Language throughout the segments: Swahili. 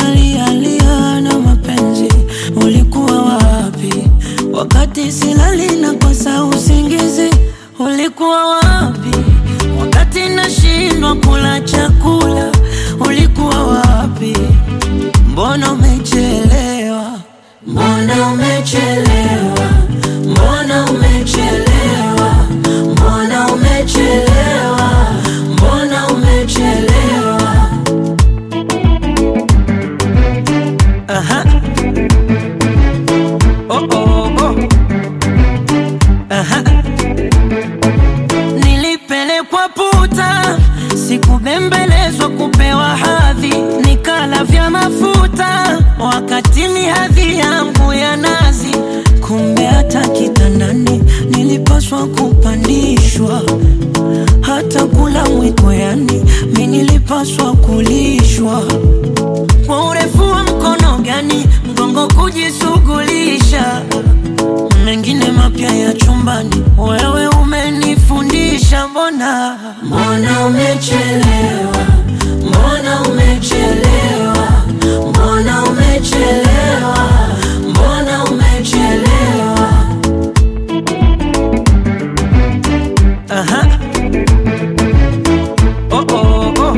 nalialia na mapenzi, ulikuwa wapi? Wakati silali na kosa usingizi, ulikuwa wapi? Wakati nashindwa kula chakula, ulikuwa wapi? Mbona umechelewa? Mbona umechelewa? Mbona umechelewa? Mbona umechelewa? Mbona umechelewa? Aha. Oh oh oh. Aha. Nilipelekwa puta, sikubembelezwa kupewa hadhi, nikala vya mafuta wakati ni hadhi yangu ya nazi. Kumbe hata kitandani nilipaswa kupandishwa, hata kula mwiko yani mimi nilipaswa kulishwa. Kwa urefu wa mkono gani mgongo kujisugulisha, mengine mapya ya chumbani wewe umenifundisha. Mbona umechelewa? Mbona umechelewa? Mbona umechelewa? Mbona umechelewa? Aha. Oh oh oh.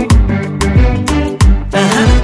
Aha.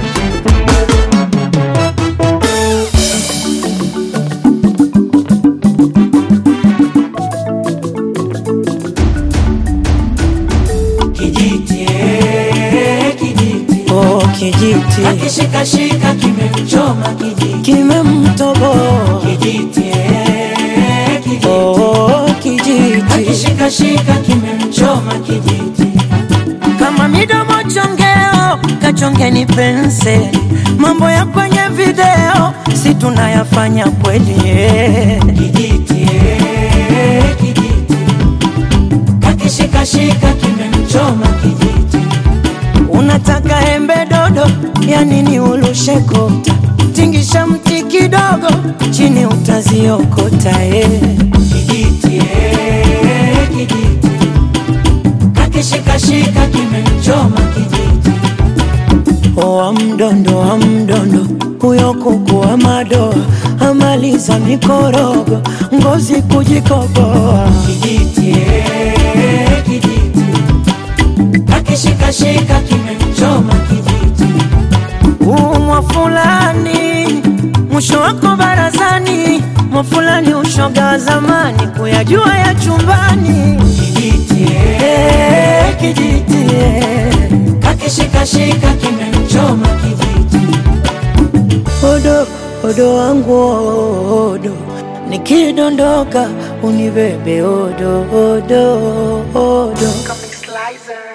Kijiti, kijiti. Oh, kijiti. Akishikashika kimemchoma kijiti. Kimemtoboa. Kijiti, kijiti. Oh, kijiti. Akishikashika kimemchoma kijiti. Kama midomo chongeo, kachongeni penseli. Mambo ya kwenye video, si tunayafanya kweli. Kijiti, kijiti. Akishikashika kimemchoma kijiti. Unataka embe dodo, ya nini ulushe kota? Tingisha mti kidogo, chini utaziokota. Kijiti, kijiti. Akishikashika kimemchoma kijiti. Wa mdondo, huyo kuku wa madoa, amaliza mikorogo, ngozi kujikoboa. Kijiti, kijiti. Akishikashika kimemchoma kijiti. Mwafulani, mwisho wako barazani. Mwafulani ushoga zamani, kuyajua ya chumbani. Kijiti, kijiti. Akishikashika kimemchoma kijiti. Odo wangu odo, nikidondoka unibebe odo. Comic Slicer.